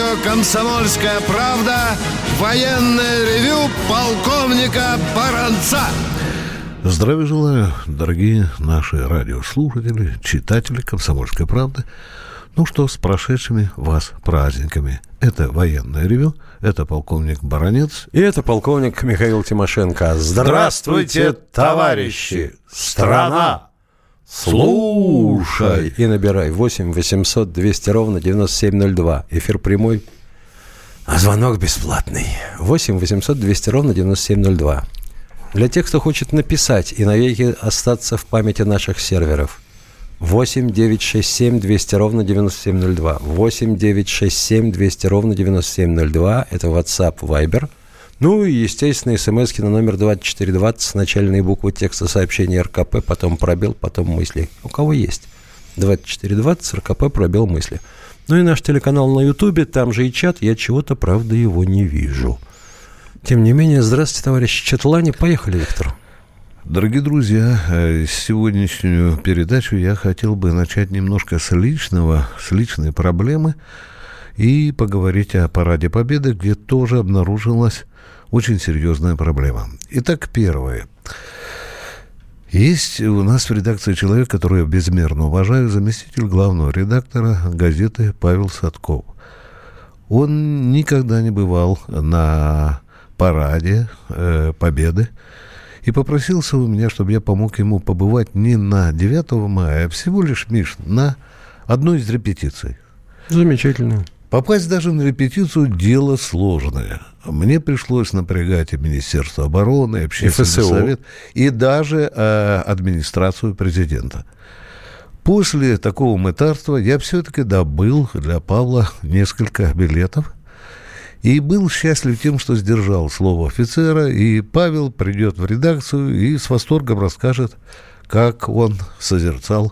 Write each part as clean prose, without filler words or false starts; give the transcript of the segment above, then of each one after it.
«Комсомольская правда». Военное ревю полковника Баранца. Здравия желаю, дорогие наши радиослушатели, читатели «Комсомольской правды». Ну что, с прошедшими вас праздниками. Это военное ревю, это полковник Баранец. И это полковник Михаил Тимошенко. Здравствуйте, товарищи! Страна! Слушай! И набирай 8 800 200 ровно 9702. Эфир прямой, а звонок бесплатный. 8 800 200 ровно 9702. Для тех, кто хочет написать и навеки остаться в памяти наших серверов. 8 967 200 ровно 9702. 8 967 200 ровно 9702. Это WhatsApp, Viber. Ну и, естественно, смски на номер 2420 с начальной буквы текста сообщения РКП, потом пробел, потом мысли. У кого есть? 2420 РКП, пробел, мысли. Ну и наш телеканал на Ютубе, там же и чат. Я чего-то, правда, его не вижу. Тем не менее, здравствуйте, товарищи Четлане. Поехали, Виктор. Дорогие друзья, сегодняшнюю передачу я хотел бы начать немножко с личной проблемы и поговорить о Параде Победы, где тоже обнаружилась очень серьезная проблема. Итак, первое. Есть у нас в редакции человек, которого я безмерно уважаю, заместитель главного редактора газеты Павел Садков. Он никогда не бывал на Параде Победы и попросился у меня, чтобы я помог ему побывать не на 9 мая, а всего лишь, Миш, на одной из репетиций. Замечательно. Попасть даже на репетицию – дело сложное. Мне пришлось напрягать и Министерство обороны, и Общественный совет, и даже администрацию президента. После такого мытарства я все-таки добыл для Павла несколько билетов и был счастлив тем, что сдержал слово офицера, и Павел придет в редакцию и с восторгом расскажет, как он созерцал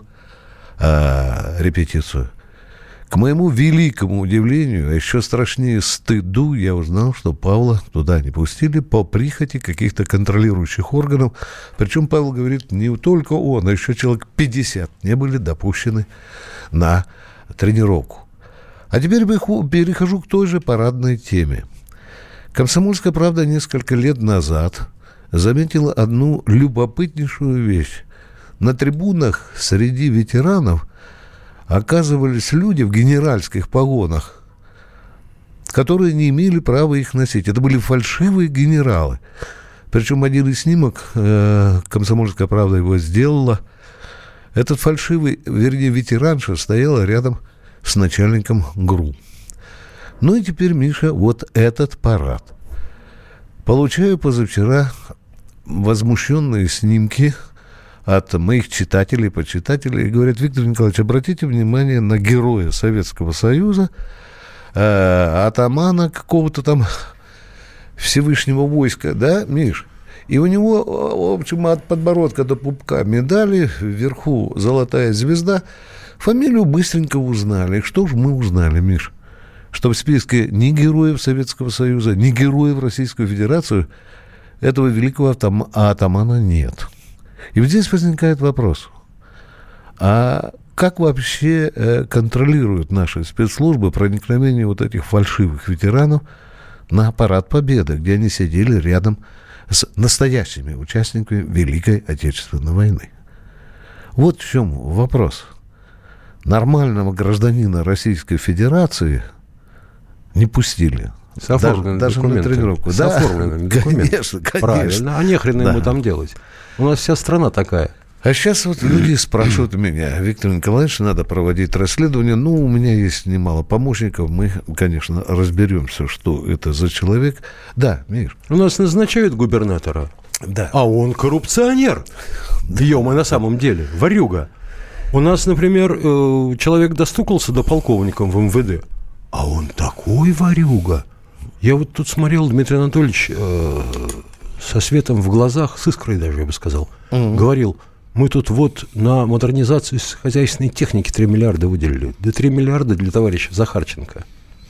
репетицию. К моему великому удивлению, а еще страшнее стыду, я узнал, что Павла туда не пустили по прихоти каких-то контролирующих органов. Причем Павел говорит, не только он, а еще человек 50 не были допущены на тренировку. А теперь перехожу к той же парадной теме. «Комсомольская правда» несколько лет назад заметила одну любопытнейшую вещь. На трибунах среди ветеранов оказывались люди в генеральских погонах, которые не имели права их носить. Это были фальшивые генералы. Причем один из снимок, «Комсомольская правда» его сделала, этот фальшивый, вернее, ветеранша стояла рядом с начальником ГРУ. Ну и теперь, Миша, вот этот парад. Получаю позавчера возмущенные снимки от моих читателей, почитателей, и говорят, Виктор Николаевич, обратите внимание на героя Советского Союза, атамана какого-то там Всевышнего войска, да, Миш? И у него, в общем, от подбородка до пупка медали, вверху золотая звезда. Фамилию быстренько узнали. Что же мы узнали, Миш? Что в списке ни героев Советского Союза, ни героев Российской Федерации этого великого атамана нет. И вот здесь возникает вопрос. А как вообще контролируют наши спецслужбы проникновение вот этих фальшивых ветеранов на Парад Победы, где они сидели рядом с настоящими участниками Великой Отечественной войны? Вот в чем вопрос. Нормального гражданина Российской Федерации не пустили. С оформленными даже на тренировку. С оформленными документами. Конечно. Правильно. А нехрена ему там делать. У нас вся страна такая. А сейчас вот люди спрашивают меня, Виктор Николаевич, надо проводить расследование. Ну, у меня есть немало помощников. Мы, конечно, разберемся, что это за человек. Да, Миш. У нас назначают губернатора. Да. А он коррупционер. Ё-моё, на самом деле. Ворюга. У нас, например, человек достукался до полковника в МВД. А он такой ворюга. Я вот тут смотрел, Дмитрий Анатольевич, со светом в глазах, с искрой даже, я бы сказал, говорил, мы тут вот на модернизацию хозяйственной техники 3 миллиарда выделили. Да 3 миллиарда для товарища Захарченко.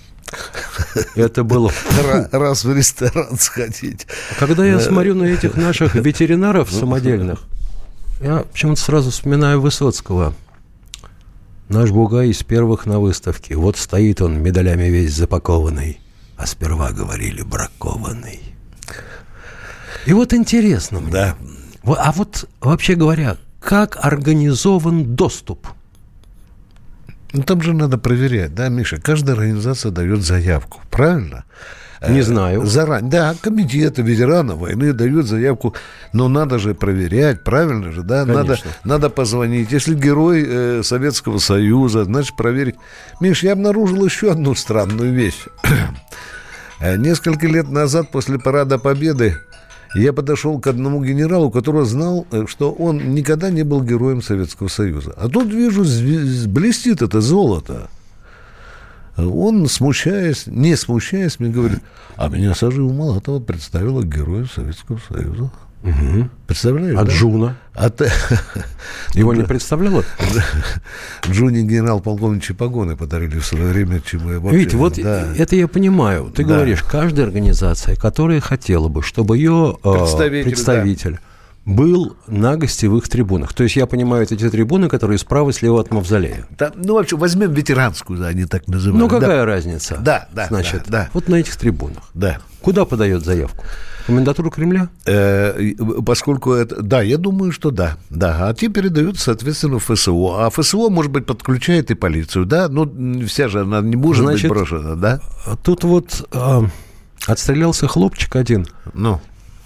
Это было... Раз в ресторан сходить. Когда я смотрю на этих наших ветеринаров самодельных, я почему-то сразу вспоминаю Высоцкого. Наш Бугай из первых на выставке. Вот стоит он, медалями весь запакованный. А сперва говорили бракованный. И вот интересно мне. Да. А вот, вообще говоря, как организован доступ? Ну, там же надо проверять, да, Миша? Каждая организация дает заявку, правильно? Не знаю. Заранее. Да, комитеты ветеранов войны дают заявку, но надо же проверять, правильно же, да? Надо позвонить. Если герой Советского Союза, значит, проверить. Миш, я обнаружил еще одну странную вещь. Несколько лет назад, после Парада Победы, я подошел к одному генералу, который знал, что он никогда не был героем Советского Союза. А тут вижу, блестит это золото. Он, не смущаясь, мне говорит: а меня Сажива Молотова представила герою Советского Союза. Угу. Представляешь? От Джуна. Его не представляла? Джуне генерал-полковничьи погоны подарили в свое время, чему я вообще... Видите, вот это я понимаю. Ты говоришь, каждая организация, которая хотела бы, чтобы ее представитель был на гостевых трибунах. То есть я понимаю, эти трибуны, которые справа и слева от мавзолея. Да, ну, вообще, возьмем ветеранскую, да, они так называют. Ну, какая разница? Да. Значит, вот на этих трибунах. Да. Куда подает заявку? Комендатуру Кремля? Поскольку это... Да, я думаю, что да. А те передают, соответственно, в ФСО. А ФСО, может быть, подключает и полицию, да? Ну, вся же она не может быть брошена, да? Тут вот отстрелялся хлопчик один. Ну?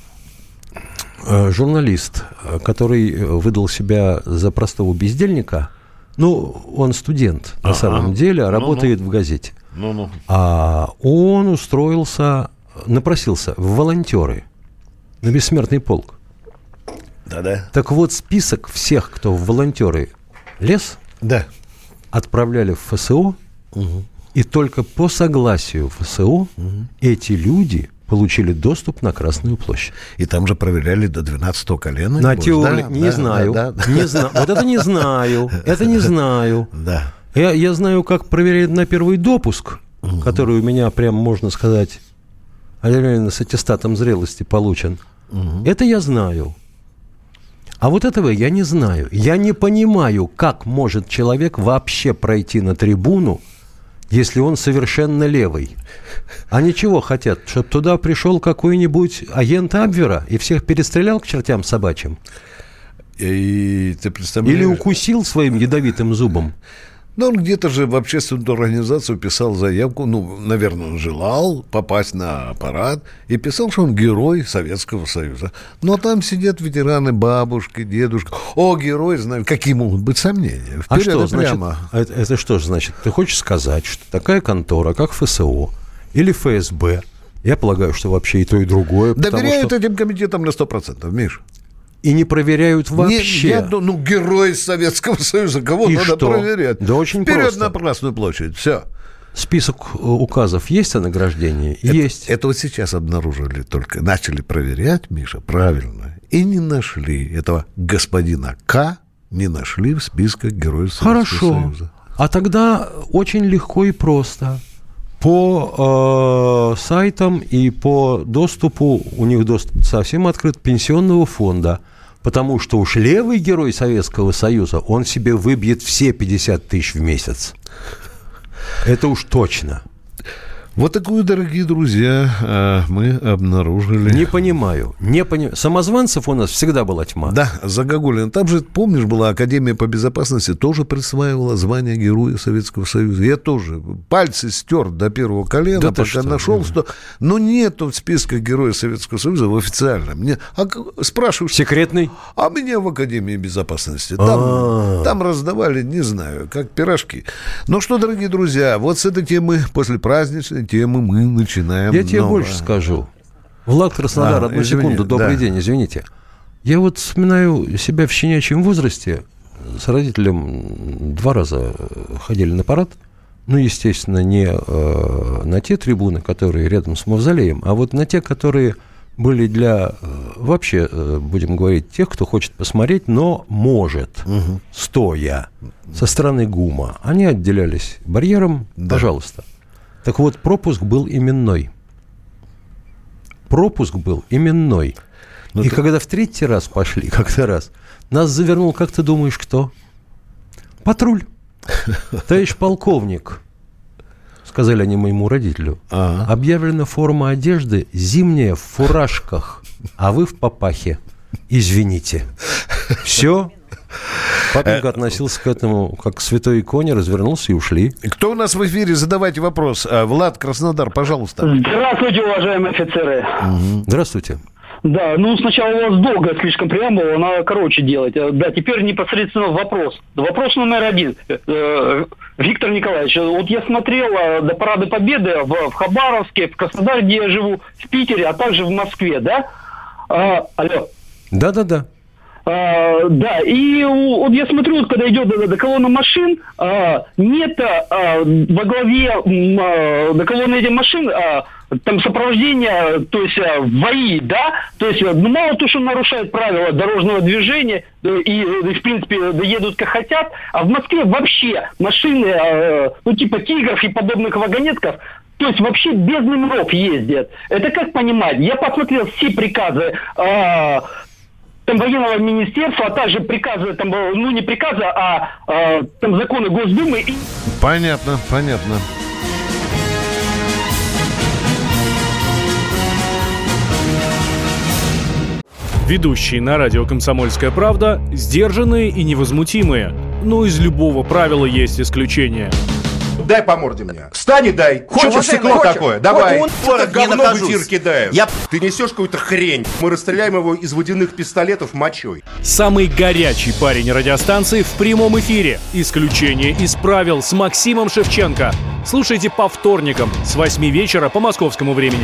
Журналист, который выдал себя за простого бездельника. Ну, он студент, на самом деле, работает в газете. А он напросился в волонтеры на бессмертный полк. Да. Так вот, список всех, кто в волонтеры лез, отправляли в ФСО, и только по согласию ФСО эти люди получили доступ на Красную площадь. И там же проверяли до 12-го колена. На теории. Не знаю. Вот это не знаю. Это не знаю. Да. Я знаю, как проверяют на первый допуск, который у меня, прям можно сказать, с аттестатом зрелости получен. Это я знаю. А вот этого я не знаю. Я не понимаю, как может человек вообще пройти на трибуну, если он совершенно левый. Они чего хотят? Чтобы туда пришел какой-нибудь агент Абвера и всех перестрелял к чертям собачьим? И ты представляешь... Или укусил своим ядовитым зубом? Ну, он где-то же в общественную организацию писал заявку, наверное, он желал попасть на парад, и писал, что он герой Советского Союза. Но там сидят ветераны, бабушки, дедушка. О, герой, знаю, какие могут быть сомнения? Вперед, что, прямо. Значит, это что же значит? Ты хочешь сказать, что такая контора, как ФСО или ФСБ, я полагаю, что вообще и то, и другое. Доверяют этим комитетам на 100%, Миш. И не проверяют вообще. Герой Советского Союза. Кого и надо что? проверять? Да очень Вперед просто. На Красную площадь. Все. Список указов есть о награждении? Есть. Это вот сейчас обнаружили только. Начали проверять, Миша, правильно. И не нашли этого господина К. Не нашли в списках Героев Советского Союза. А тогда очень легко и просто. По сайтам и по доступу, у них доступ совсем открыт, пенсионного фонда, потому что уж левый герой Советского Союза, он себе выбьет все 50 тысяч в месяц. Это уж точно. Вот такую, дорогие друзья, мы обнаружили. Не понимаю. Самозванцев у нас всегда была тьма. Да, Загогулина. Там же, помнишь, была Академия по безопасности, тоже присваивала звание Героя Советского Союза. Я тоже пальцы стер до первого колена, да пока нашел, что... Но нету в списках Героя Советского Союза в официальном. Спрашиваешь... Секретный? А меня в Академии безопасности. Там раздавали, не знаю, как пирожки. Ну что, дорогие друзья, вот с этой темы после праздничной темы мы начинаем. Я тебе больше скажу. Влад Краснодар, одну секунду, добрый день, извините. Я вот вспоминаю себя в щенячьем возрасте. С родителем 2 раза ходили на парад. Ну, естественно, не на те трибуны, которые рядом с мавзолеем, а вот на те, которые были для, вообще, будем говорить, тех, кто хочет посмотреть, но может, стоя, со стороны ГУМа. Они отделялись барьером, пожалуйста. Так вот, пропуск был именной. И когда в 3-й раз пошли, как-то раз, нас завернул, как ты думаешь, кто? Патруль. Товарищ полковник, сказали они моему родителю, объявлена форма одежды зимняя в фуражках, а вы в папахе. Извините. Все. Папенька относился к этому как к святой иконе, развернулся и ушли. Кто у нас в эфире? Задавайте вопрос. Влад, Краснодар, пожалуйста. Здравствуйте, уважаемые офицеры. Здравствуйте. Да, сначала у вас долго слишком преамбула, надо короче делать. Да, теперь непосредственно вопрос. Вопрос номер 1. Виктор Николаевич, вот я смотрел до Парада Победы в Хабаровске, в Краснодаре, где я живу, в Питере, а также в Москве, да? Алло. Да. Да, и вот я смотрю, когда идет до колонны машин, нет во главе до колонны этих машин там сопровождение, то есть ВАИ, да, то есть мало то, что нарушают правила дорожного движения и в принципе едут как хотят, а в Москве вообще машины, типа «Тигров» и подобных вагонетков, то есть вообще без номеров ездят. Это как понимать? Я посмотрел все приказы там военного министерства, а также приказы, там, не приказы, а там законы Госдумы. Понятно. Ведущие на радио «Комсомольская правда» сдержанные и невозмутимые. Но из любого правила есть исключение. Дай по морде мне. Встань и дай. Хочешь стекло такое? Давай. Вот говно в эфир кидаешь. Ты несешь какую-то хрень. Мы расстреляем его из водяных пистолетов мочой. Самый горячий парень радиостанции в прямом эфире. Исключение из правил с Максимом Шевченко. Слушайте по вторникам с 8 вечера по московскому времени.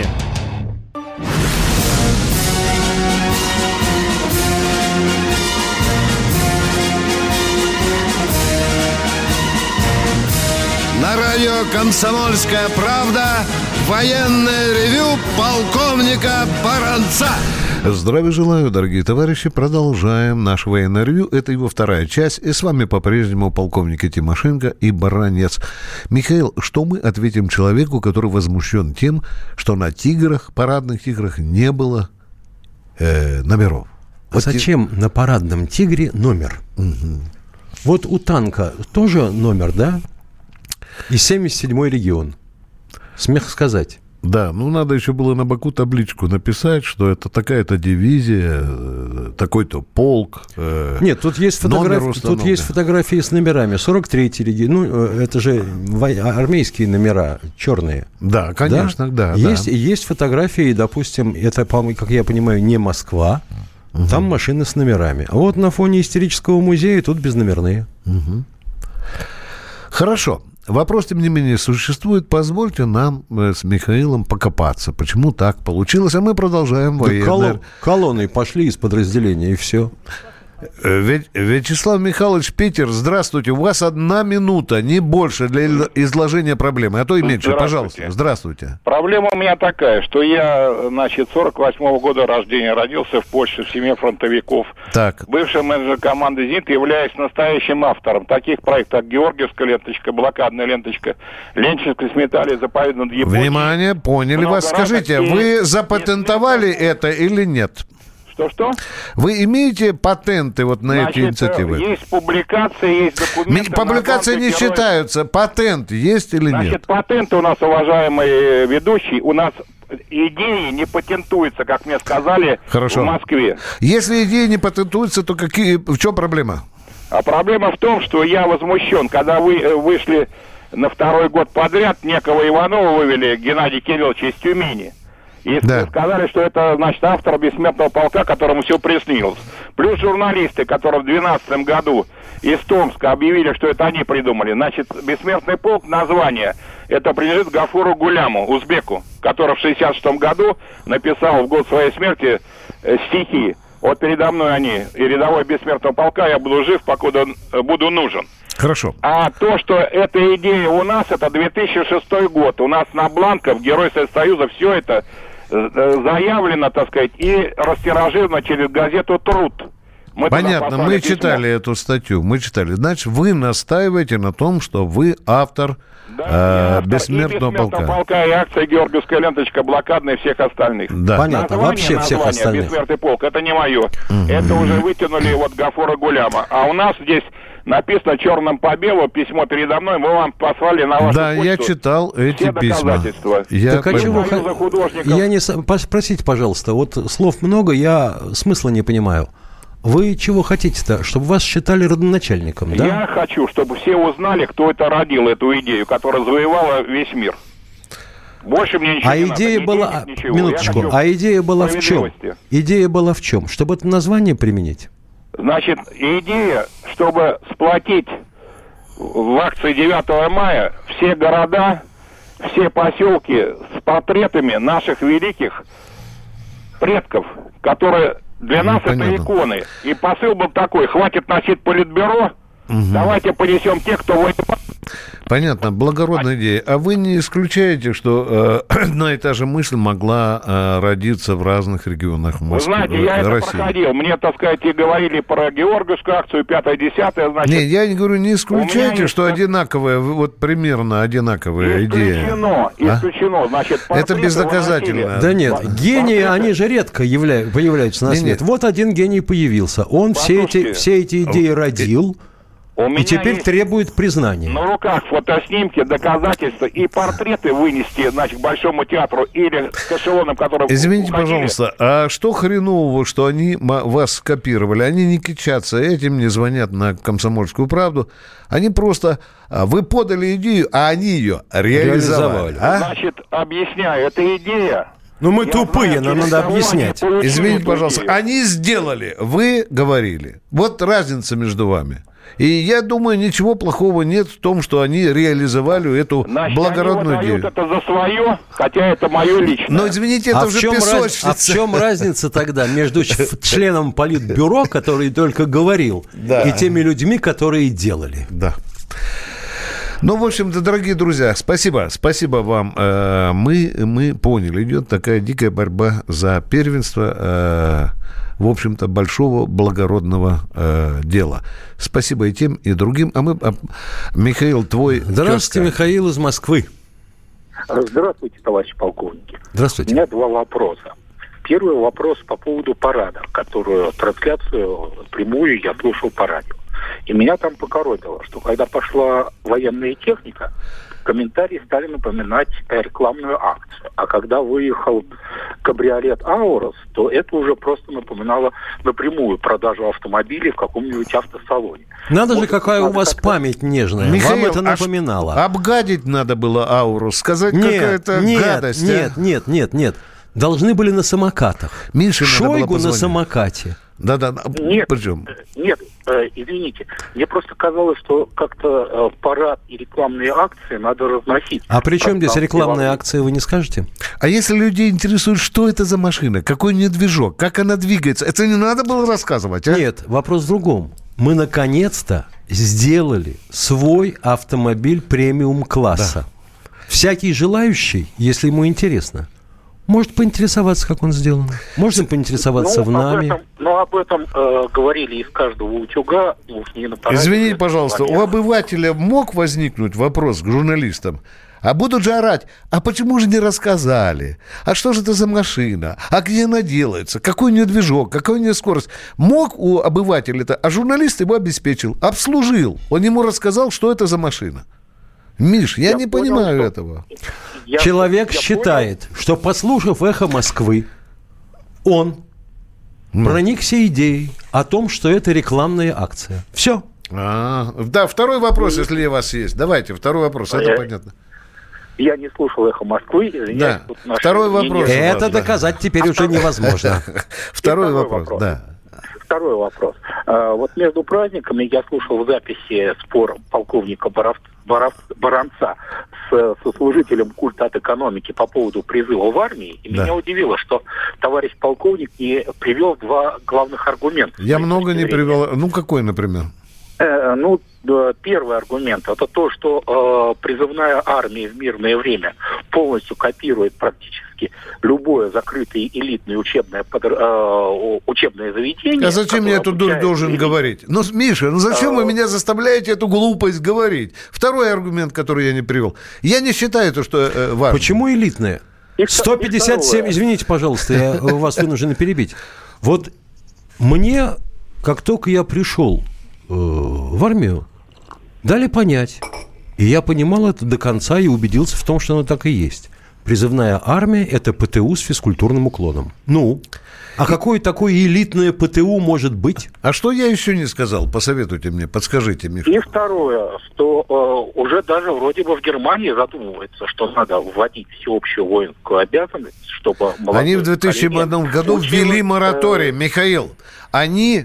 На радио «Комсомольская правда» военное ревю полковника Баранца. Здравия желаю, дорогие товарищи. Продолжаем наше военное ревью. Это его вторая часть. И с вами по-прежнему полковники Тимошенко и Баранец. Михаил, что мы ответим человеку, который возмущен тем, что на «Тиграх», парадных «Тиграх» не было номеров? Вот зачем на парадном «Тигре» номер? Угу. Вот у танка тоже номер, да? И 77-й регион. Смех сказать. Да, надо еще было на боку табличку написать, что это такая-то дивизия, такой-то полк. Нет, тут есть фотографии с номерами. 43-й регион. Это же армейские номера, черные. Да, конечно, да. Есть фотографии, допустим, это, как я понимаю, не Москва. Угу. Там машины с номерами. А вот на фоне исторического музея тут безномерные. Угу. Хорошо. Вопрос, тем не менее, существует. Позвольте нам с Михаилом покопаться. Почему так получилось? А мы продолжаем военное. Колонны пошли из подразделения, и все. Вячеслав Михайлович, Питер, здравствуйте. У вас 1 минута, не больше, для изложения проблемы, а то и меньше. Пожалуйста, здравствуйте. Проблема у меня такая, что я, 48-го года рождения, родился в Польше, в семье фронтовиков. Так. Бывший менеджер команды «Зенит», являюсь настоящим автором таких проектов, как «Георгиевская ленточка», «Блокадная ленточка», «Ленчинская сметали», «Заповедный Японии». Внимание, поняли вас. Скажите, вы запатентовали это или нет? Что? Вы имеете патенты вот на эти инициативы? Есть публикации, есть документы. Публикации не считаются. Патент есть или нет? Патенты у нас, уважаемый ведущий, у нас идеи не патентуются, как мне сказали. Хорошо. В Москве. Если идеи не патентуются, то в чем проблема? А проблема в том, что я возмущен, когда вы вышли на 2-й год подряд, некого Иванова вывели, Геннадия Кирилловича из Тюмени. И сказали, что это, автор «Бессмертного полка», которому все приснилось. Плюс журналисты, которые в 2012 году из Томска объявили, что это они придумали. «Бессмертный полк», название, это принадлежит Гафуру Гуляму, узбеку, который в 1966 году написал в год своей смерти стихи. Вот передо мной они. И рядовой «Бессмертного полка», я буду жив, покуда буду нужен. Хорошо. А то, что эта идея у нас, это 2006 год. У нас на бланках Герой Союза все это заявлено, и растиражировано через газету «Труд». Понятно, мы читали эту статью, Значит, вы настаиваете на том, что вы автор «Бессмертного полка». И акция «Георгиевская ленточка», «Блокадная» и всех остальных. Да. Понятно, вообще всех остальных. «Бессмертный полк» — это не мое. Это уже вытянули Гафура Гуляма. А у нас здесь написано черным по белому, письмо передо мной, мы вам послали на вашу почту. Я читал эти письма. Так а чего Простите, пожалуйста, вот слов много, я смысла не понимаю. Вы чего хотите-то? Чтобы вас считали родоначальником, да? Я хочу, чтобы все узнали, кто это родил, эту идею, которая завоевала весь мир. Больше мне ничего не надо. Идея была... Минуточку. Идея была в чем? Идея была в чем? Чтобы это название применить? Значит, идея, чтобы сплотить в акции 9 мая все города, все поселки с портретами наших великих предков, которые для нас это иконы. И посыл был такой: хватит носить политбюро, давайте понесем тех, кто воевал. Понятно, благородная идея. А вы не исключаете, что одна и та же мысль могла родиться в разных регионах Москвы, Вы знаете, я это проходил. Мне, так сказать, и говорили про Георгиевскую акцию, 5-10, значит... Не, я не говорю, не исключайте, что одинаковая, вот примерно одинаковая идея. Исключено, значит... Это бездоказательно. Да нет, гении, они же редко появляются на свет. Вот один гений появился. Он все эти идеи родил... И теперь требует признания. На руках фотоснимки, доказательства и портреты вынести, значит, к Большому театру или к эшелонам, которые... Извините, пожалуйста, а что хренового, что они вас скопировали? Они не кичатся этим, не звонят на «Комсомольскую правду». Они просто... Вы подали идею, а они ее реализовали. Значит, объясняю, это идея... Ну, мы тупые, нам надо объяснять. Извините, пожалуйста, они сделали, вы говорили. Вот разница между вами. И я думаю, ничего плохого нет в том, что они реализовали эту благородную идею. Значит, они это за свое, хотя это мое личное. Но, извините, это уже песочница. А в чем разница тогда между членом политбюро, который только говорил, и теми людьми, которые делали? Да. Ну, в общем-то, дорогие друзья, спасибо вам. Мы поняли, идет такая дикая борьба за первенство, в общем-то, большого благородного дела. Спасибо и тем, и другим. Михаил, твой... Здравствуйте, Михаил из Москвы. Здравствуйте, товарищи полковники. Здравствуйте. У меня два вопроса. Первый вопрос по поводу парада, которую трансляцию прямую я слушал по радио. И меня там покоробило, что когда пошла военная техника, комментарии стали напоминать рекламную акцию. А когда выехал кабриолет «Аурус», то это уже просто напоминало напрямую продажу автомобилей в каком-нибудь автосалоне. Надо же, какая у вас память нежная. Михаил, вам это напоминало. Обгадить надо было «Аурус», сказать какая-то гадость. Нет. Должны были на самокатах. Шойгу на самокате. Да. Нет, извините. Мне просто казалось, что как-то парад и рекламные акции надо разносить. А при чем здесь рекламные акции, вы не скажете? А если людей интересует, что это за машина, какой у нее движок, как она двигается, это не надо было рассказывать, а? Нет, вопрос в другом. Мы наконец-то сделали свой автомобиль премиум-класса. Да. Всякий желающий, если ему интересно, может поинтересоваться, как он сделан. Можно поинтересоваться в нами. Об этом говорили из каждого утюга. Извините, пожалуйста, у обывателя мог возникнуть вопрос к журналистам? А будут же орать, а почему же не рассказали? А что же это за машина? А где она делается? Какой у нее движок? Какая у нее скорость? Мог у обывателя это, а журналист его обеспечил, обслужил. Он ему рассказал, что это за машина. Миш, я не понимаю этого. Человек считает, что, послушав «Эхо Москвы», он проникся идеей о том, что это рекламная акция. Все. Да, второй вопрос, если у вас есть. Давайте, второй вопрос, это понятно. Я не слушал «Эхо Москвы». Да, второй вопрос. Это доказать теперь уже невозможно. Второй вопрос, да. Второй вопрос. Вот между праздниками я слушал в записи спор полковника Баранца с сослужителем культа от экономики по поводу призыва в армии. И меня удивило, что товарищ полковник не привел два главных аргумента. Я много не привел. Ну, какой, например? Первый аргумент – это то, что призывная армия в мирное время полностью копирует практически любое закрытое элитное учебное заведение. А зачем я эту дурь должен говорить? Ну, Миша, зачем вы меня заставляете эту глупость говорить? Второй аргумент, который я не привел. Я не считаю то, что важно. Почему элитное? 157, извините, пожалуйста, я вас вынужден перебить. Вот мне, как только я пришел в армию. Дали понять. И я понимал это до конца и убедился в том, что оно так и есть. Призывная армия – это ПТУ с физкультурным уклоном. Ну, а какое такое элитное ПТУ может быть? А что я еще не сказал? Посоветуйте мне, подскажите, Миша. И второе, что уже даже вроде бы в Германии задумывается, что надо вводить всеобщую воинскую обязанность, чтобы... Они в 2007 году ввели мораторий, Михаил. Они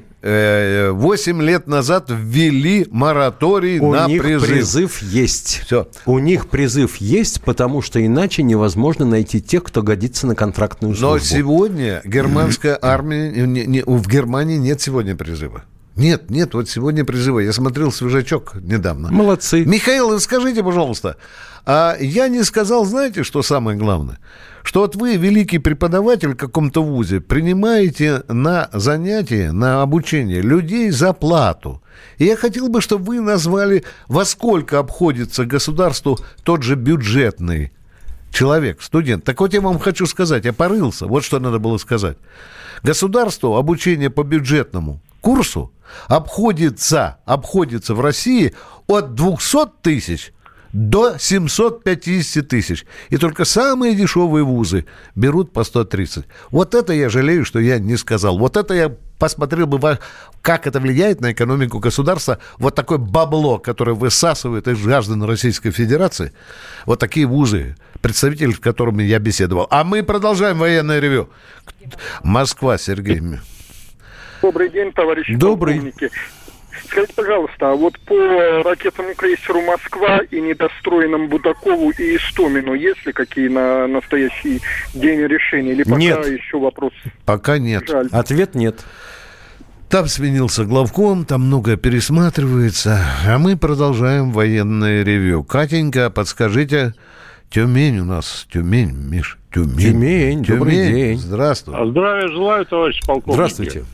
8 лет назад ввели мораторий на призыв. У них призыв есть. Все. У них призыв есть, потому что иначе невозможно найти тех, кто годится на контрактную службу. Но сегодня германская армия... В Германии нет сегодня призыва. Нет, вот сегодня призыва. Я смотрел свежачок недавно. Молодцы. Михаил, скажите, пожалуйста, а я не сказал, знаете, что самое главное? Что вот вы, великий преподаватель в каком-то вузе, принимаете на занятия, на обучение людей за плату. И я хотел бы, чтобы вы назвали, во сколько обходится государству тот же бюджетный человек, студент. Так вот я вам хочу сказать, я порылся, вот что надо было сказать. Государству обучение по бюджетному курсу обходится в России от 200 тысяч до 750 тысяч. И только самые дешевые вузы берут по 130. Вот это я жалею, что я не сказал. Вот это я посмотрел бы, как это влияет на экономику государства. Вот такое бабло, которое высасывает из граждан Российской Федерации. Вот такие вузы, представители, с которыми я беседовал. А мы продолжаем военное ревю. Москва, Сергей. Добрый день, товарищи полковники. Скажите, пожалуйста, а вот по ракетному крейсеру «Москва» и недостроенному Будакову и Истомину есть ли какие на настоящий день решения? Или пока нет. Еще вопрос? Пока нет. Жаль. Ответ нет. Там сменился главком, там многое пересматривается, а мы продолжаем военное ревью. Катенька, подскажите, Тюмень у нас, Тюмень, Миш, Тюмень, добрый день. Здравствуй. Здравия желаю, товарищ полковник. Здравствуйте.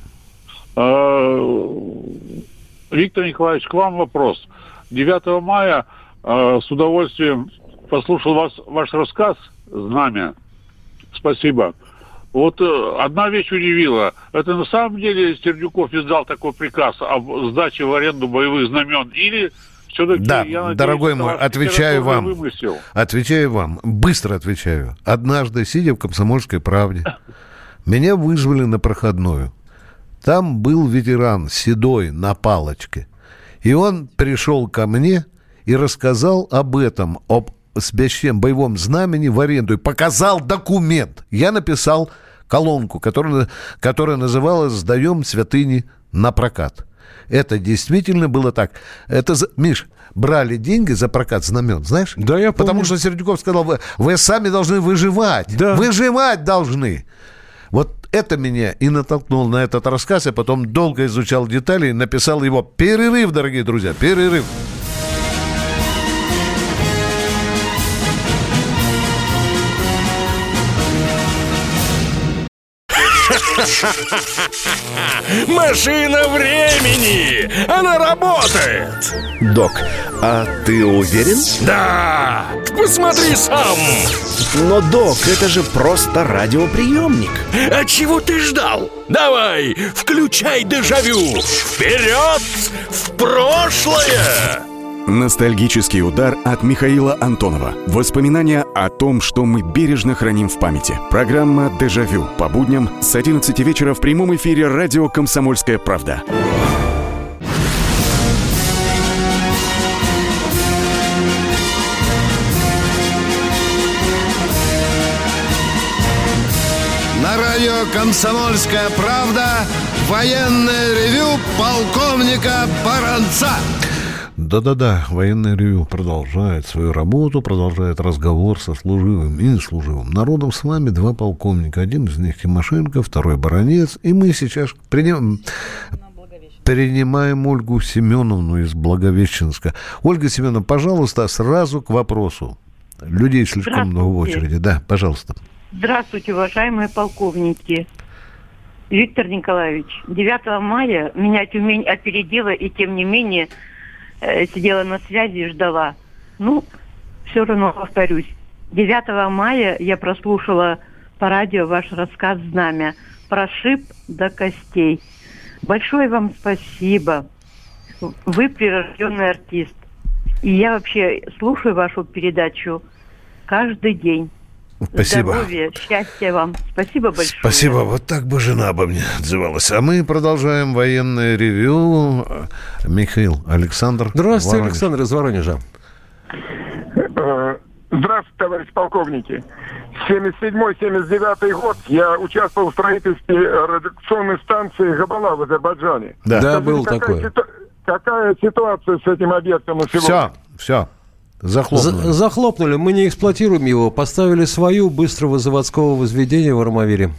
Виктор Николаевич, к вам вопрос. 9 мая с удовольствием послушал ваш рассказ «Знамя». Спасибо. Вот одна вещь удивила. Это на самом деле Сердюков издал такой приказ об сдаче в аренду боевых знамен? Или все-таки, да, я надеюсь, дорогой мой, отвечаю вам. Вымысел? Отвечаю вам. Быстро отвечаю. Однажды, сидя в «Комсомольской правде», меня вызвали на проходную. Там был ветеран седой на палочке. И он пришел ко мне и рассказал об этом, об спящем боевом знамени в аренду. И показал документ. Я написал колонку, которая называлась «Сдаем святыни на прокат». Это действительно было так. Это, Миш, брали деньги за прокат знамен, знаешь? Да, я помню. Потому что Сердюков сказал, вы сами должны выживать. Да. Выживать должны. Вот это меня и натолкнуло на этот рассказ. Я потом долго изучал детали и написал его. Перерыв, дорогие друзья, перерыв. Машина времени! Она работает! Док, а ты уверен? Да! Посмотри сам! Но, док, это же просто радиоприемник. А чего ты ждал? Давай, включай дежавю! Вперед! В прошлое! Ностальгический удар от Михаила Антонова. Воспоминания о том, что мы бережно храним в памяти. Программа «Дежавю» по будням с 11 вечера в прямом эфире радио «Комсомольская правда». На радио «Комсомольская правда» военное ревю полковника Баранца. Да-да-да, военное ревю продолжает свою работу, продолжает разговор со служивым и неслуживым народом. С вами два полковника. Один из них Тимошенко, второй Баранец. И мы сейчас принимаем Ольгу Семеновну из Благовещенска. Ольга Семеновна, пожалуйста, сразу к вопросу. Людей слишком много в очереди. Да, пожалуйста. Здравствуйте, уважаемые полковники. Виктор Николаевич, 9 мая меня Тюмень опередила, и тем не менее сидела на связи и ждала. Ну, все равно повторюсь. 9 мая я прослушала по радио ваш рассказ «Знамя». Прошиб до костей. Большое вам спасибо. Вы прирожденный артист. И я вообще слушаю вашу передачу каждый день. Спасибо. Здоровья, счастья вам. Спасибо большое. Спасибо. Вот так бы жена обо мне отзывалась. А мы продолжаем военное ревью. Михаил, Александр. Здравствуйте, Воронеж. Александр из Воронежа. Здравствуйте, товарищ полковники. 77-79 год я участвовал в строительстве радиационной станции Габала в Азербайджане. Да, был такой. Какая ситуация с этим объектом на сегодня? Все. Захлопнули. Захлопнули. Мы не эксплуатируем его. Поставили свою быстрого заводского возведения в Армавире.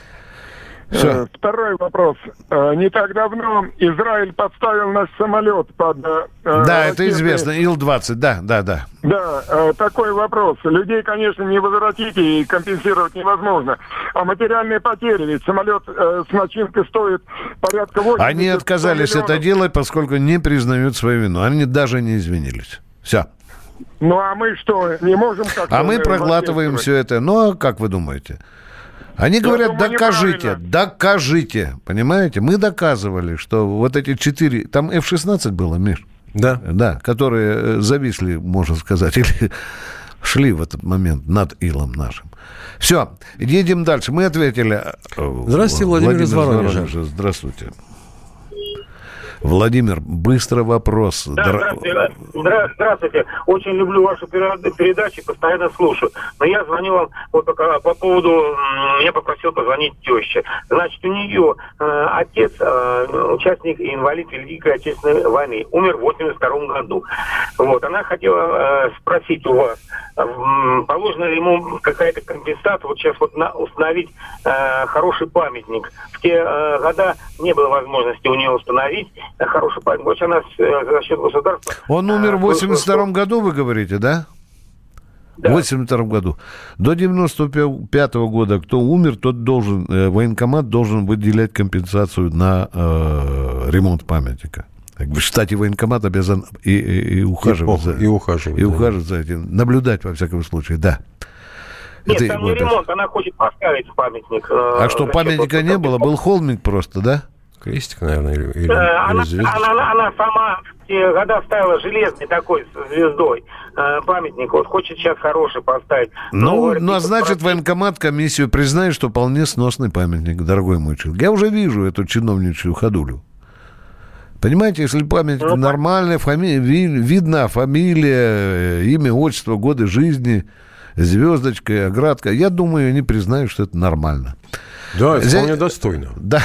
Все. Второй вопрос. Не так давно Израиль подставил наш самолет под... Да, это известно. Ил-20, да. Да, такой вопрос. Людей, конечно, не возвратить и компенсировать невозможно. А материальные потери, ведь самолет с начинкой стоит порядка 80 Они отказались это делать, поскольку не признают свою вину. Они даже не извинились. Все. Ну, а мы что, не можем как-то... А мы проглатываем все это. Ну, а как вы думаете? Они говорят, докажите. Понимаете? Мы доказывали, что вот эти 4... Там F-16 было, Миш? Да. Да, которые зависли, можно сказать, или шли в этот момент над Илом нашим. Все, едем дальше. Мы ответили... Здравствуйте, Владимир из Воронежа. Здравствуйте. Владимир, быстро вопрос. Да, здравствуйте. Очень люблю вашу передачу, постоянно слушаю. Но я звоню вам вот по поводу... Я попросил позвонить теще. Значит, у нее отец, участник и инвалид Великой Отечественной войны, умер в 1982 году. Вот. Она хотела спросить у вас, положена ли ему какая-то компенсация, вот сейчас вот установить хороший памятник. В те года не было возможности у нее установить хороший памятник. Вот она за счет государства... Он умер в 82 году, вы говорите, да? Да. В 82 году. До 95 года кто умер, тот должен, военкомат должен выделять компенсацию на ремонт памятника. В штате военкомат обязан и ухаживать за этим. Наблюдать, во всяком случае, да. Нет, там не ремонт, она хочет поставить памятник. А что, памятника не было? Был холмик просто, да? Крестик, наверное, или она сама в те года ставила железный такой с звездой памятник. Вот хочет сейчас хороший поставить. Ну, значит, военкомат комиссию признает, что вполне сносный памятник, дорогой мой человек. Я уже вижу эту чиновничью ходулю. Понимаете, если памятник нормальный, видна фамилия, имя, отчество, годы жизни, звездочка, оградка, я думаю, они признают, что это нормально. Да, это вполне достойно. Да,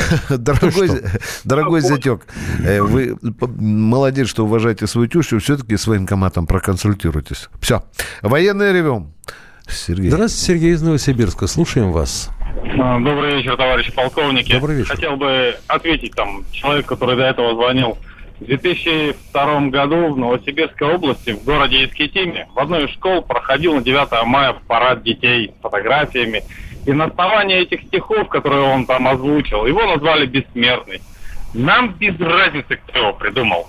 дорогой зятек, вы молодец, что уважаете свою тещу, все-таки с военкоматом проконсультируйтесь. Все. Военное ревю. Сергей. Здравствуйте, Сергей из Новосибирска. Слушаем вас. Добрый вечер, товарищи полковники. Добрый вечер. Хотел бы ответить человеку, который до этого звонил. В 2002 году в Новосибирской области, в городе Искитиме, в одной из школ проходил на 9 мая парад детей с фотографиями. И на основании этих стихов, которые он там озвучил, его назвали «Бессмертный». Нам без разницы, кто его придумал.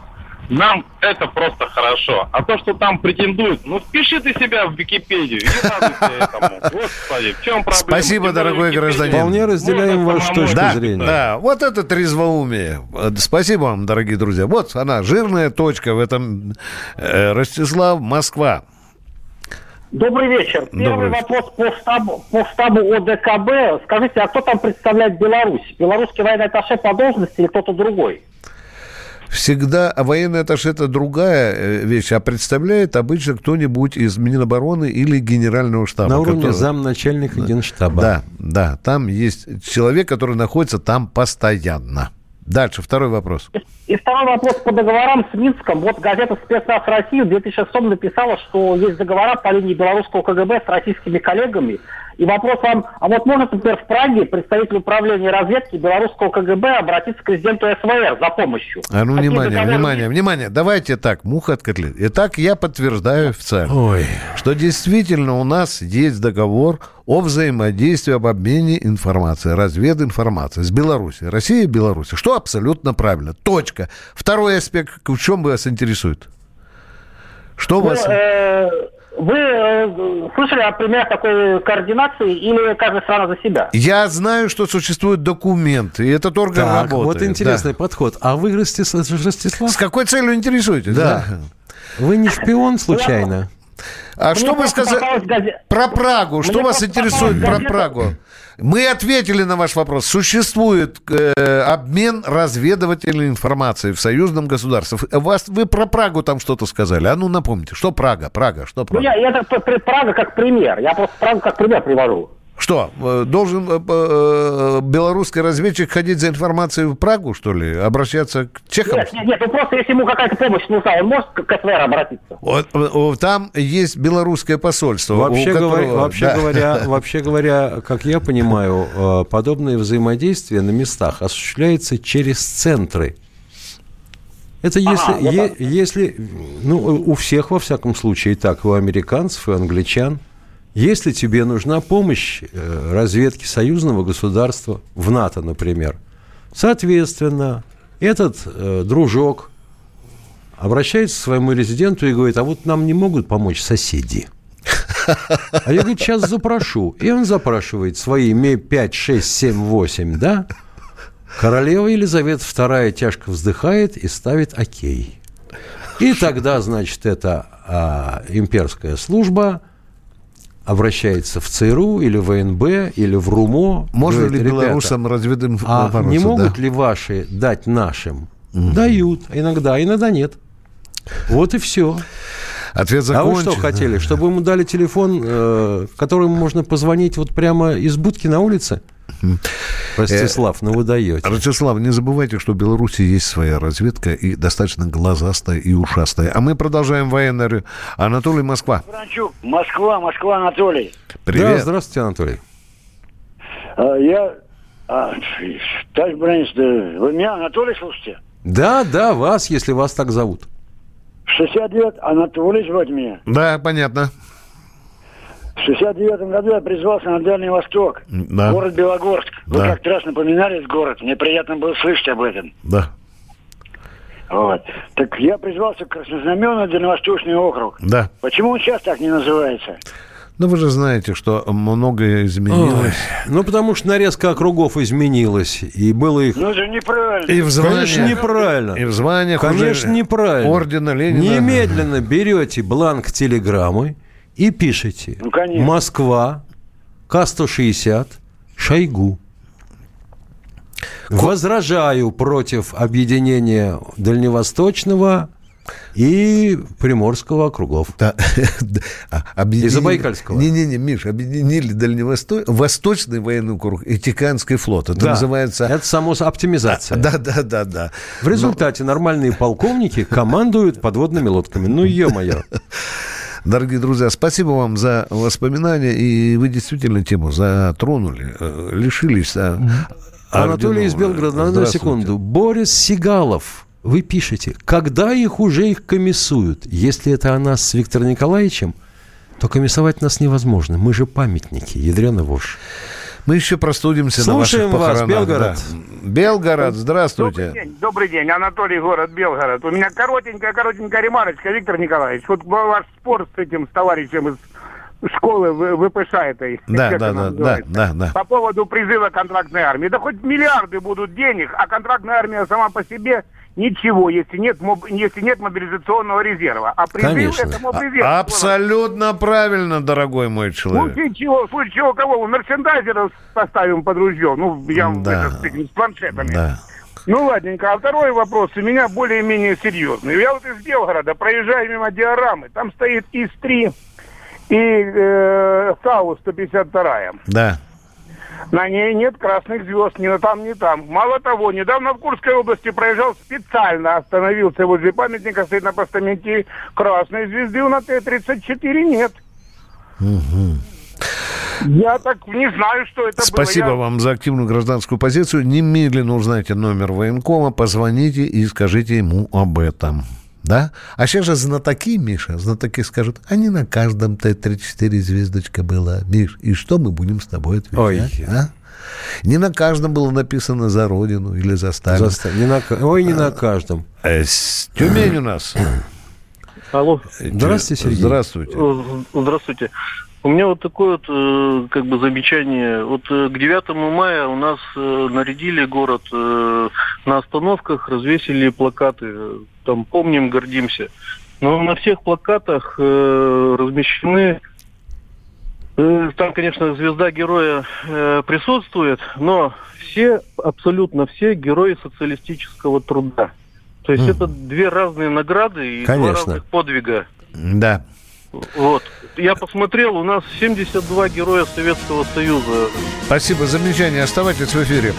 Нам это просто хорошо. А то, что там претендуют, впиши ты себя в Википедию и радуйся этому. Господи, в чем проблема? Спасибо, дорогой гражданин. Вполне разделяем вашу точку зрения. Да, вот это трезвоумие. Спасибо вам, дорогие друзья. Вот она, жирная точка в этом. Ростислав, Москва. Добрый вечер. Первый вопрос по штабу ОДКБ. Скажите, а кто там представляет Беларусь? Белорусский военный атташе по должности или кто-то другой? Всегда военный атташе — это другая вещь, а представляет обычно кто-нибудь из Минобороны или Генерального штаба. На уровне замначальника Генштаба. Да, там есть человек, который находится там постоянно. Дальше, второй вопрос. И второй вопрос по договорам с Минском. Вот газета «Спецназ России» в 2006 написала, что есть договора по линии белорусского КГБ с российскими коллегами. И вопрос вам, а вот может, например, в Праге представитель управления разведки белорусского КГБ обратиться к президенту СВР за помощью? Внимание. Давайте так, муха от котлет. Итак, я подтверждаю официально, что действительно у нас есть договор о взаимодействии, об обмене информацией, развединформацией с Беларусью. Россия и Беларусь. Что абсолютно правильно. Точка. Второй аспект, в чем вас интересует? Что вас... Вы слышали о примерах такой координации или каждая страна за себя? Я знаю, что существуют документы, и этот орган работает. Вот интересный подход. А вы, Ростислав? С какой целью интересуетесь? Да. Вы не шпион случайно? А что вы сказали про Прагу? Что вас интересует про Прагу? Мы ответили на ваш вопрос. Существует обмен разведывательной информацией в союзном государстве. Вы про Прагу там что-то сказали. А ну напомните, что Прага? Что Прага? Я Прага как пример. Я просто Прагу как пример привожу. Что, должен белорусский разведчик ходить за информацией в Прагу, что ли? Обращаться к чехам? Нет, ну просто если ему какая-то помощь нужна, он может к СВР обратиться? Вот, там есть белорусское посольство. Вообще говоря, как я понимаю, подобное взаимодействие на местах осуществляется через центры. Это если у всех, во всяком случае, так и у американцев, и у англичан. Если тебе нужна помощь разведки союзного государства, в НАТО, например, соответственно, этот дружок обращается к своему резиденту и говорит, а вот нам не могут помочь соседи. А я, говорит, сейчас запрошу. И он запрашивает свои 5, 6, 7, 8, да? Королева Елизавета II тяжко вздыхает и ставит окей. И тогда, значит, эта имперская служба обращается в ЦРУ или в ВНБ или в РУМО. Можно ли белорусам развединформацию? А не могут ли ваши дать нашим? Дают. Иногда нет. Вот и все. Ответ закончен. А вы что хотели? Чтобы ему дали телефон, которому можно позвонить вот прямо из будки на улице? Ростислав, вы даете. Ростислав, не забывайте, что в Беларуси есть своя разведка и достаточно глазастая и ушастая. А мы продолжааем военную. Анатолий, Москва. Франчук, Москва, Анатолий. Привет. Да, здравствуйте, Анатолий. Товарищ бронист, вы меня, Анатолий, слушаете? Да, вас, если вас так зовут. 60 лет, Анатолий звать меня. Да, понятно. В 69 году я призвался на Дальний Восток, город Белогорск. Вы как-то раз напоминали этот город, мне приятно было слышать об этом. Да. Вот. Так я призвался в Краснознаменный Дальневосточный округ. Да. Почему он сейчас так не называется? Ну, вы же знаете, что многое изменилось. Потому что нарезка округов изменилась, и было их... Ну, это неправильно. И в званиях, конечно, неправильно. И в званиях конечно, неправильно. Ордена Ленина. Немедленно берете бланк телеграммы и пишите «Москва, К-160, Шойгу». Возражаю против объединения Дальневосточного и Приморского округов. Да. И Забайкальского. Не, Миш, объединили Восточный военный округ и Тихоокеанский флот. Это называется... Это само оптимизация. Да. В результате нормальные полковники командуют подводными лодками. Ну, ё-моё. Дорогие друзья, спасибо вам за воспоминания. И вы действительно тему затронули. Лишились... Анатолий из Белгорода, на секунду. Борис Сигалов. Вы пишете, когда их комиссуют? Если это о нас с Виктором Николаевичем, то комиссовать нас невозможно. Мы же памятники, ядрёна вошь. Мы еще простудимся на ваших похоронах. Слушаем вас, Белгород. Да. Белгород, здравствуйте. Добрый день, Анатолий, город Белгород. У меня коротенькая ремарочка, Виктор Николаевич. Вот ваш спор с этим, с товарищем из школы ВПШ этой. Да. По поводу призыва контрактной армии. Да хоть миллиарды будут денег, а контрактная армия сама по себе ничего, если нет мобилизационного резерва. А призыв это мобилизация. Абсолютно правильно, дорогой мой человек. В случае чего кого? Мерчендайзеров поставим под ружье. С планшетами. Да. Ну, ладненько. А второй вопрос у меня более-менее серьезный. Я вот из Белгорода проезжаю мимо диорамы. Там стоит ИС-3 и САУ 152. Да. На ней нет красных звезд, ни там, ни там. Мало того, недавно в Курской области проезжал специально, остановился возле памятника, стоит на постаменте красной звезды, на Т-34 нет. Я так не знаю, что это Спасибо было. вам за активную гражданскую позицию. Немедленно узнайте номер военкома, позвоните и скажите ему об этом. Да? А сейчас же знатоки, Миша, скажут, а не на каждом Т-34 звездочка была. Миш, и что мы будем с тобой отвечать? Не на каждом было написано «За Родину» или «За Сталина». Не на каждом. Тюмень у нас. Алло. Здравствуйте, Сергей. Здравствуйте. Здравствуйте. У меня вот такое вот замечание. Вот к 9 мая у нас нарядили город, на остановках развесили плакаты. Там «Помним, гордимся». Но на всех плакатах размещены... Там, конечно, звезда героя присутствует, но абсолютно все герои социалистического труда. То есть это две разные награды и два разных подвига. Да. Вот. Я посмотрел, у нас 72 героя Советского Союза. Спасибо, замечание. Оставайтесь в эфире.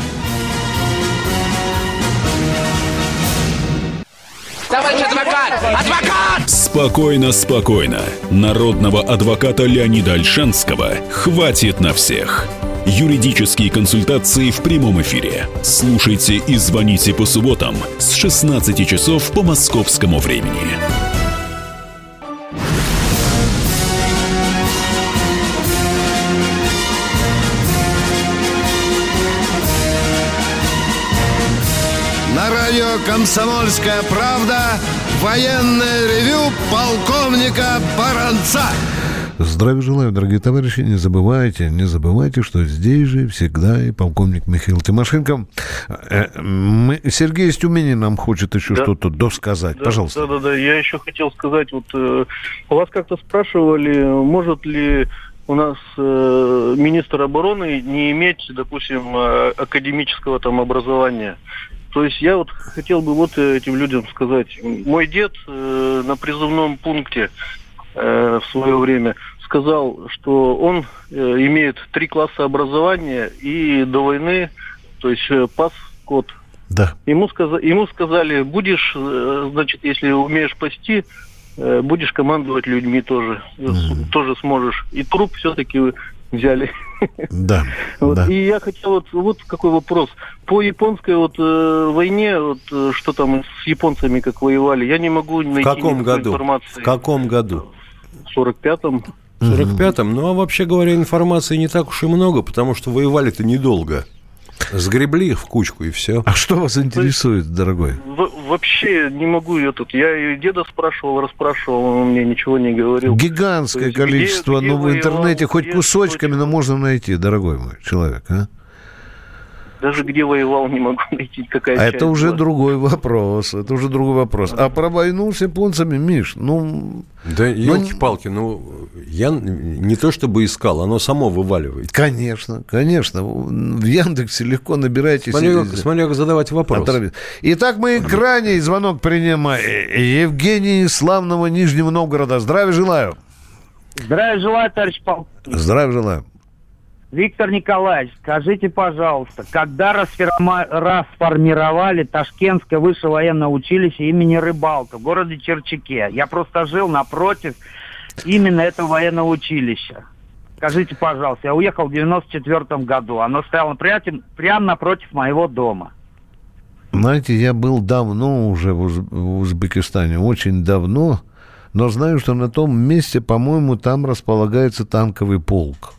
Товарищ адвокат! Адвокат! Спокойно, спокойно. Народного адвоката Леонида Ольшанского хватит на всех. Юридические консультации в прямом эфире. Слушайте и звоните по субботам с 16 часов по московскому времени. На радио «Комсомольская правда» военное ревю полковника Баранца. Здравия желаю, дорогие товарищи. Не забывайте, что здесь же всегда и полковник Михаил Тимошенко. Сергей из Тюмени нам хочет еще что-то досказать. Да, пожалуйста. Да. Я еще хотел сказать, у вас как-то спрашивали, может ли у нас министр обороны не иметь, допустим, академического образования. То есть я хотел бы этим людям сказать. Мой дед на призывном пункте в свое время сказал, что он имеет 3 класса образования и до войны, то есть пас-код. Да. Ему сказали, будешь, значит, если умеешь пасти, будешь командовать людьми тоже. Тоже сможешь. И труп все-таки взяли. Да. Да. И я хотел какой вопрос. По японской войне, что там с японцами как воевали, я не могу найти информации. В каком году? В 45-м. В 45-м? Ну, а вообще говоря, информации не так уж и много, потому что воевали-то недолго. Сгребли их в кучку, и все. А что вас интересует, дорогой? Вообще не могу я и деда расспрашивал, он мне ничего не говорил. Гигантское количество, где в интернете хоть кусочками, но можно найти, дорогой мой человек, а? Даже где воевал, не могу найти, какая часть. Это уже другой вопрос. А про войну с японцами, Миш, Да елки-палки, я не то чтобы искал, оно само вываливает. Конечно. В Яндексе легко набирайте. Смотри, как задавать вопрос. Итак, мы крайний звонок принимаем. Евгений из славного Нижнего Новгорода. Здравия желаю. Здравия желаю, товарищ полковник. Здравия желаю. Виктор Николаевич, скажите, пожалуйста, когда расформировали Ташкентское высшее военное училище имени Рыбалка в городе Черчаке? Я просто жил напротив именно этого военного училища. Скажите, пожалуйста, я уехал в 94 году. Оно стояло прямо напротив моего дома. Знаете, я был давно уже в Узбекистане, очень давно, но знаю, что на том месте, по-моему, там располагается танковый полк.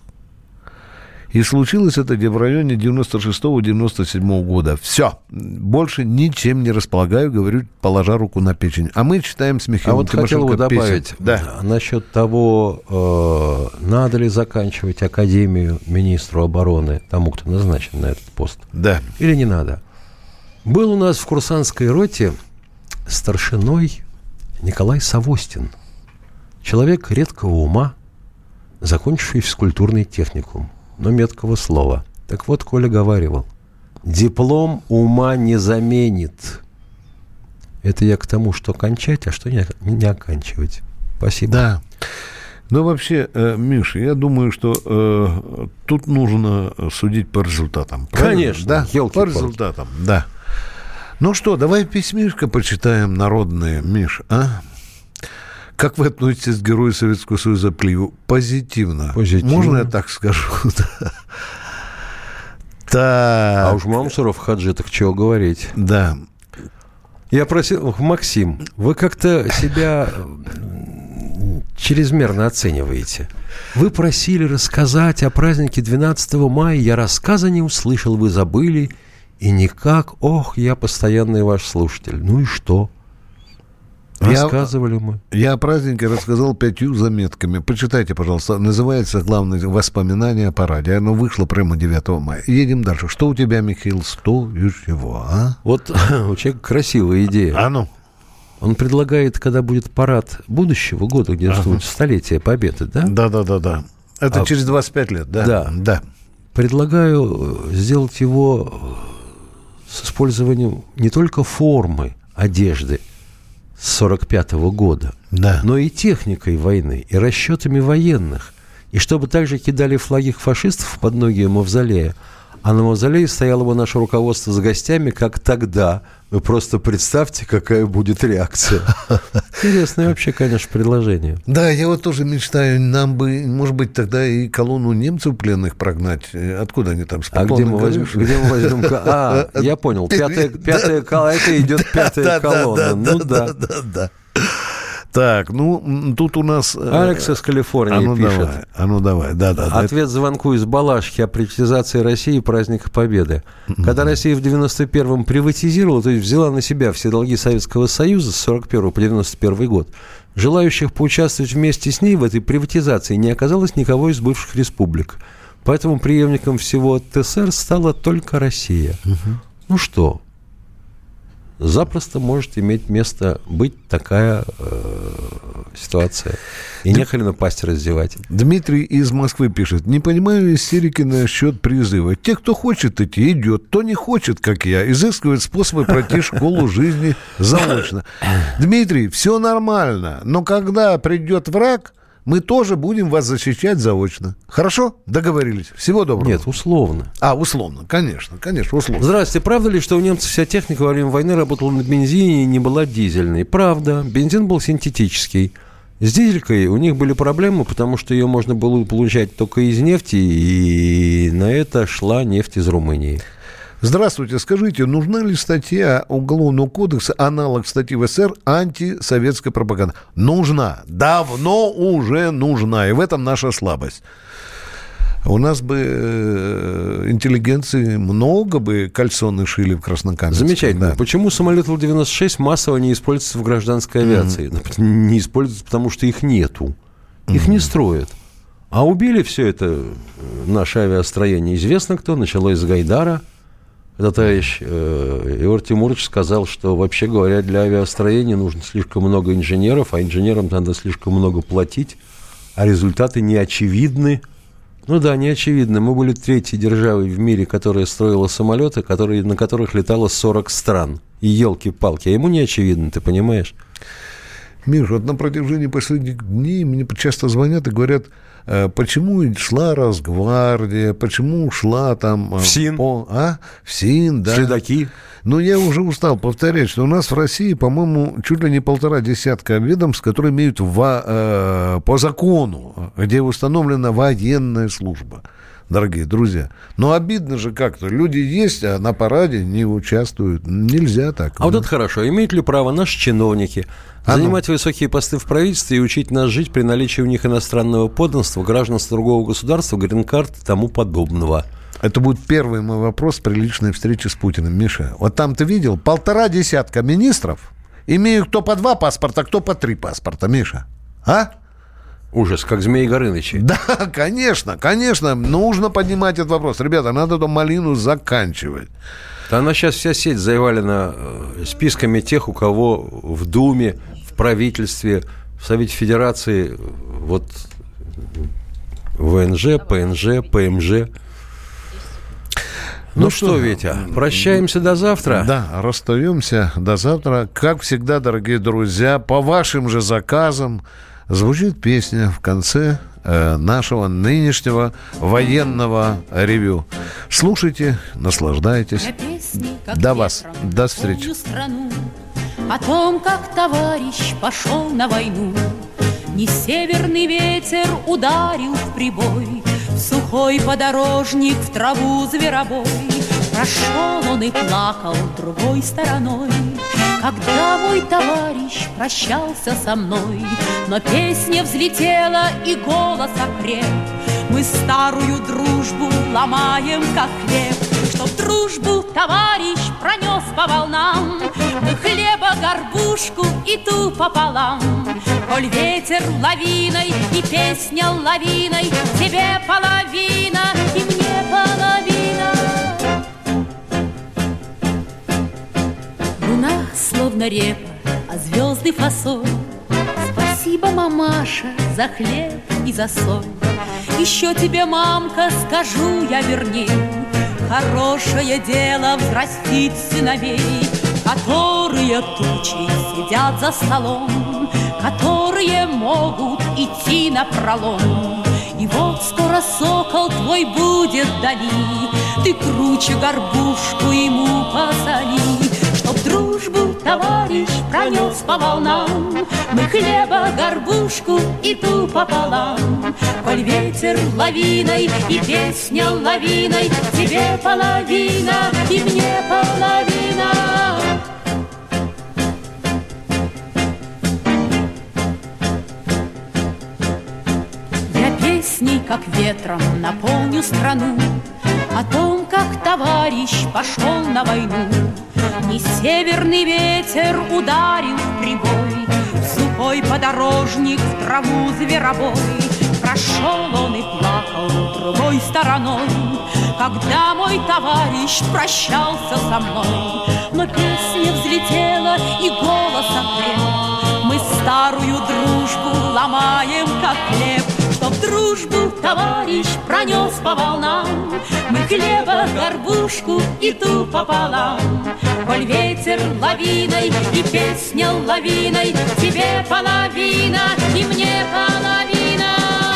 И случилось это в районе 96-97 года. Все. Больше ничем не располагаю, говорю, положа руку на печень. А мы читаем с Михаилом Тимошенко хотел бы добавить насчет того, надо ли заканчивать академию министру обороны, тому, кто назначен на этот пост. Да. Или не надо. Был у нас в курсантской роте старшиной Николай Савостин. Человек редкого ума, закончивший физкультурный техникум. Но меткого слова. Так вот, Коля говаривал, диплом ума не заменит. Это я к тому, что кончать, а что не оканчивать. Спасибо. Да. Но вообще, Миша, я думаю, что тут нужно судить по результатам. Правильно? Конечно. Да, по результатам, да. Ну что, давай письмишко почитаем народные, Миш, а? Как вы относитесь к герою Советского Союза Пливу? Позитивно. Можно я так скажу? А уж Мамсуров Хаджи, так чего говорить? Да. Я просил, Максим, вы как-то себя чрезмерно оцениваете. Вы просили рассказать о празднике 12 мая, я рассказа не услышал, вы забыли, и никак, я постоянный ваш слушатель. Ну и что? Рассказывали мы. Я о празднике рассказал 5 заметками. Почитайте, пожалуйста. Называется «Главное воспоминание о параде». Оно вышло прямо 9 мая. Едем дальше. Что у тебя, Михаил? Что и чего, а? Вот у человека красивая идея. А ну? Он предлагает, когда будет парад будущего года, где будет столетие Победы, да? Да. Это через 25 лет, да? Да. Предлагаю сделать его с использованием не только формы одежды с 45-го года, но и техникой войны, и расчетами военных. И чтобы также кидали флаги фашистов под ноги мавзолея, а на мавзолее стояло бы наше руководство с гостями, как тогда. Вы просто представьте, какая будет реакция. Интересное вообще, конечно, предложение. Да, я вот тоже мечтаю, нам бы, может быть, тогда и колонну немцев пленных прогнать. Откуда они там? А где мы возьмем? Я понял. Пятая колонна, это идет пятая колонна. Ну да. Так, тут у нас... Алекс из Калифорнии пишет. Давай. Ответ звонку из Балашихи о приватизации России и праздника Победы. Когда Россия в 91-м приватизировала, то есть взяла на себя все долги Советского Союза с 41 по 91 год, желающих поучаствовать вместе с ней в этой приватизации не оказалось никого из бывших республик. Поэтому преемником всего ТСР стала только Россия. Ну что... Запросто может иметь место быть такая ситуация. И нехали напасть раздевать. Дмитрий из Москвы пишет. Не понимаю истерики насчет призыва. Те, кто хочет идти, идет. Кто не хочет, как я, изыскивает способы пройти школу жизни заочно. Дмитрий, все нормально. Но когда придет враг, мы тоже будем вас защищать заочно. Хорошо? Договорились. Всего доброго. Нет, условно. Условно. Конечно, условно. Здравствуйте. Правда ли, что у немцев вся техника во время войны работала на бензине и не была дизельной? Правда. Бензин был синтетический. С дизелькой у них были проблемы, потому что ее можно было получать только из нефти, и на это шла нефть из Румынии. Здравствуйте, скажите, нужна ли статья Уголовного кодекса, аналог статьи в СССР, антисоветская пропаганда? Нужна. Давно уже нужна. И в этом наша слабость. У нас бы интеллигенции много бы кальсоны шили в Краснокаменске. Замечательно. Да. Почему самолет Ил-96 массово не используется в гражданской авиации? Не используется, потому что их нету. Их не строят. А убили все это наше авиастроение. Известно кто. Началось с Гайдара. Этот товарищ Егор Тимурович сказал, что, вообще говоря, для авиастроения нужно слишком много инженеров, а инженерам надо слишком много платить, а результаты не очевидны. Ну да, не очевидны. Мы были третьей державой в мире, которая строила самолеты, на которых летало 40 стран. И елки-палки, а ему не очевидно, ты понимаешь? Миш, вот на протяжении последних дней мне часто звонят и говорят, почему шла Росгвардия, почему шла там... ФСИН. ФСИН, да. Следаки. Но я уже устал повторять, что у нас в России, по-моему, чуть ли не 1,5 десятка ведомств, которые имеют по закону, где установлена военная служба. Дорогие друзья. Но обидно же как-то. Люди есть, а на параде не участвуют. Нельзя так. Вот это хорошо. Имеют ли право наши чиновники занимать высокие посты в правительстве и учить нас жить при наличии у них иностранного подданства, гражданства другого государства, грин-карт и тому подобного? Это будет первый мой вопрос при личной встрече с Путиным. Миша, вот там ты видел 1,5 десятка министров, имеют кто по 2 паспорта, кто по 3 паспорта. Миша, Ужас, как Змей Горынычи. Да, конечно, нужно поднимать этот вопрос. Ребята, надо эту малину заканчивать. Да она сейчас вся сеть завалена списками тех, у кого в Думе, в правительстве, в Совете Федерации, вот ВНЖ, ПНЖ, ПМЖ. Ну что, Витя, прощаемся до завтра. Да, расстаемся до завтра. Как всегда, дорогие друзья, по вашим же заказам звучит песня в конце нашего нынешнего военного ревью. Слушайте, наслаждайтесь. До вас. До встречи. О том, как товарищ пошел на войну. Не северный ветер ударил в прибой, в сухой подорожник, в траву зверобой. Прошел он и плакал другой стороной, когда мой товарищ прощался со мной. Но песня взлетела и голос окреп. Мы старую дружбу ломаем, как хлеб. Чтоб дружбу товарищ пронес по волнам, мы хлеба горбу горбушку и ту пополам. Коль ветер лавиной и песня лавиной, тебе половина и мне половина. Луна словно репа, а звезды фасоль. Спасибо, мамаша, за хлеб и за соль. Еще тебе, мамка, скажу я верней, хорошее дело взрастить сыновей, которые тучей сидят за столом, которые могут идти напролом. И вот скоро сокол твой будет вдали, ты круче горбушку ему посоли. Чтоб дружбу товарищ пронес по волнам, мы хлеба горбушку и ту пополам. Коль ветер лавиной и песня лавиной, тебе половина и мне половина. Я песней, как ветром, наполню страну о том, как товарищ пошел на войну. Не северный ветер ударил в прибой, сухой подорожник в траву зверобой. Прошел он и плакал другой стороной, когда мой товарищ прощался со мной. Но песня взлетела и голос окреп, мы старую дружбу ломаем, как хлеб. Чтоб дружбу товарищ пронес по волнам, мы хлеба горбушку и ту пополам. Коль ветер лавиной и песня лавиной, тебе половина и мне половина.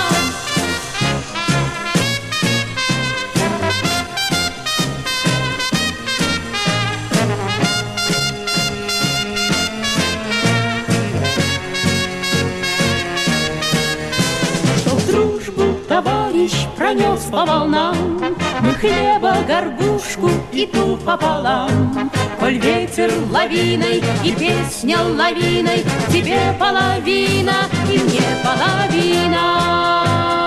Товарищ пронес по волнам, мы хлеба горбушку и ту пополам. Коль ветер лавиной и песня лавиной, тебе половина и мне половина.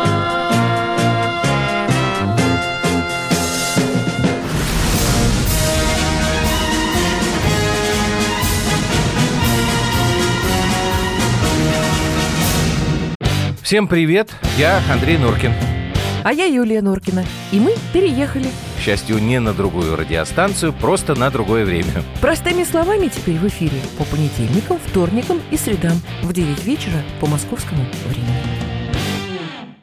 Всем привет, я Андрей Нуркин. А я Юлия Нуркина. И мы переехали. К счастью, не на другую радиостанцию, просто на другое время. Простыми словами теперь в эфире по понедельникам, вторникам и средам в 9 вечера по московскому времени.